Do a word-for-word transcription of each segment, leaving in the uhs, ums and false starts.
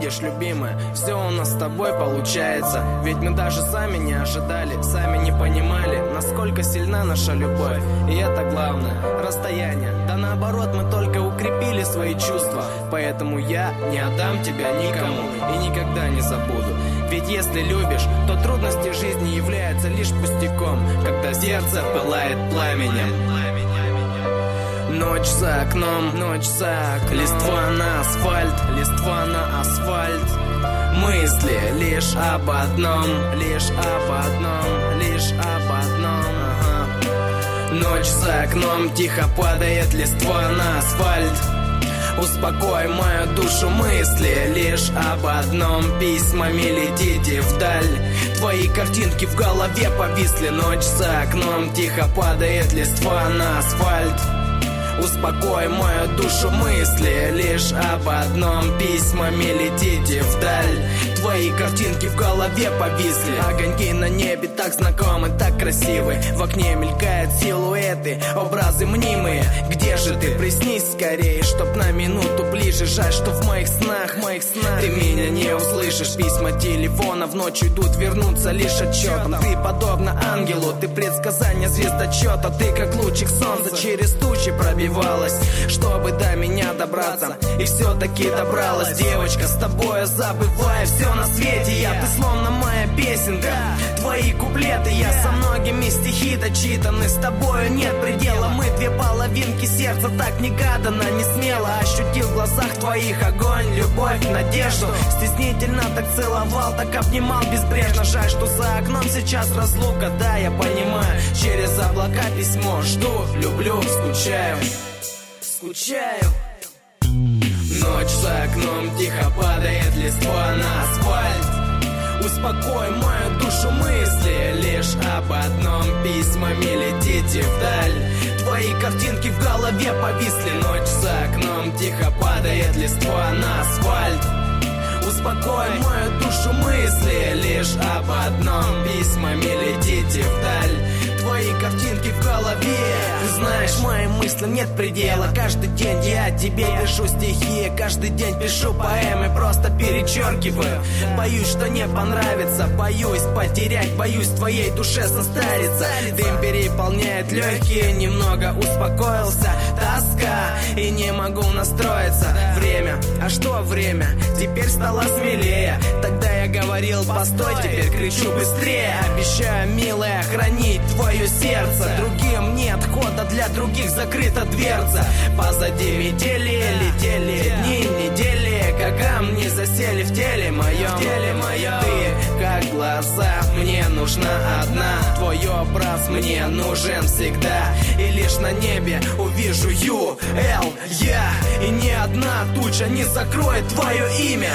веришь, любимая, все у нас с тобой получается. Ведь мы даже сами не ожидали, сами не понимали, насколько сильна наша любовь. И это главное, расстояние. Да наоборот, мы только укрепили свои чувства. Поэтому я не отдам тебя никому и никогда не забуду. Ведь если любишь, то трудности жизни являются лишь пустяком, когда сердце пылает пламенем. Ночь за окном, ночь за окном. Листва на асфальт, листва на асфальт. Мысли лишь об одном, лишь об одном, лишь об одном. Ага. Ночь за окном, тихо падает листва на асфальт. Успокой мою душу, мысли лишь об одном. Письмами летите вдаль, твои картинки в голове повисли. Ночь за окном, тихо падает листва на асфальт. Успокой мою душу, мысли лишь об одном. Письмами летите вдаль, твои картинки в голове повисли. Огоньки на небе так знакомы, так красивы. В окне мелькают силуэты, образы мнимые. Где же ты? Приснись скорее, чтоб на минуту ближе. Жаль, что в моих снах, в моих снах ты меня не услышишь. Письма телефона в ночь идут, вернуться лишь отчетом. Ты подобно ангелу, ты предсказание звездочета. Ты как лучик солнца через тучи пробиваешься, чтобы до меня добраться. И все-таки добралась, девочка, с тобой забываю все на свете. Я, ты словно моя песенка, твои куплеты. Я со многими стихи дочитаны, с тобою нет предела. Мы две половинки сердца, так негаданно, не смело. Ощутил в глазах твоих огонь, любовь, надежду. Стеснительно так целовал, так обнимал безбрежно. Жаль, что за окном сейчас разлука, да, я понимаю. Через облака письмо жду, люблю, скучаю. Скучаю. Ночь за окном, тихо падает листва на асфальт. Успокой мою душу, мысли лишь об одном. Письмами летите вдаль, твои картинки в голове повисли. Ночь за окном, тихо падает листва на асфальт. Успокой мою душу, мысли лишь об одном. Письмами летите вдаль, твои картинки в голове. Ты знаешь, моим мыслям нет предела. Каждый день я о тебе пишу стихи, каждый день пишу поэмы, просто перечеркиваю. Боюсь, что не понравится, боюсь потерять, боюсь в твоей душе состариться. Дым переполняет легкие, немного успокоился, тоска, и не могу настроиться. Время, а что время? Теперь стало смелее. Тогда я говорил, постой, теперь кричу быстрее. Обещаю, милая, хранить твое сердце. Другим нет хода, для других закрыта дверца. Позади метели, летели дни, недели, как камни засели в теле моем. В теле моем. Ты как глаза, мне нужна одна. Твой образ мне нужен всегда. И лишь на небе увижу Ю, Л, Я. И ни одна туча не закроет твое имя.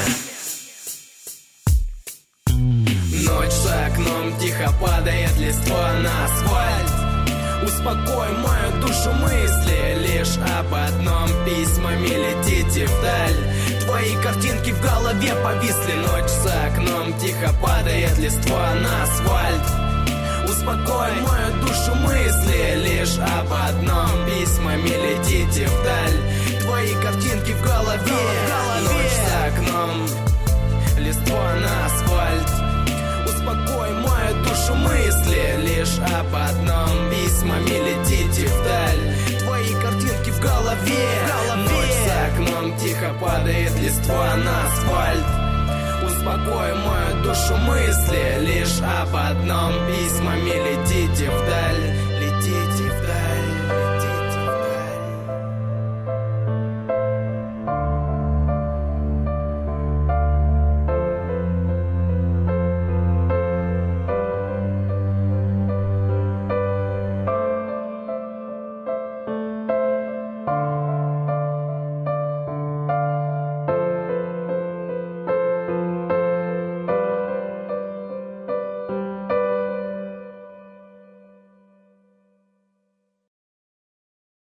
Ночь за окном, тихо падает листва на асфальт. Успокой мою душу, мысли лишь об одном. Письмами летите вдаль, твои картинки в голове повисли. Ночь за окном, тихо падает листва на асфальт. Успокой мою душу, мысли лишь об одном. Письмами летите вдаль, твои картинки в голове. Ночь за окном, листва на асфальт. Успокой мою душу, мысли лишь об одном. Письмами летите вдаль, твои картинки в голове. Ночь за окном, тихо падает листва на асфальт. Успокой мою душу, мысли лишь об одном. Письмами летите вдаль,